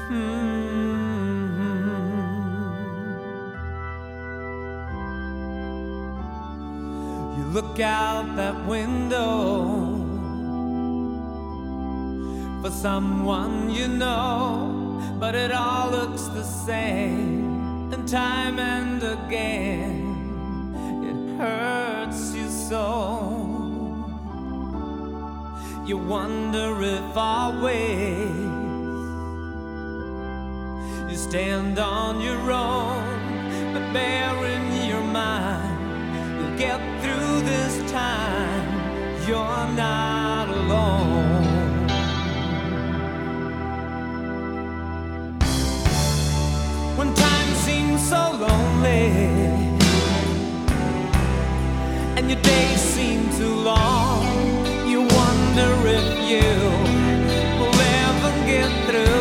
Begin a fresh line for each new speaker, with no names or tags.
You look out that window for someone you know, but it all looks the same, and time and again it hurts you so. You wonder if always you stand on your own, but bear in your mind you'll get through this time. You're not alone. When time seems so lonely and your days seem too long, you wonder if you will ever get through.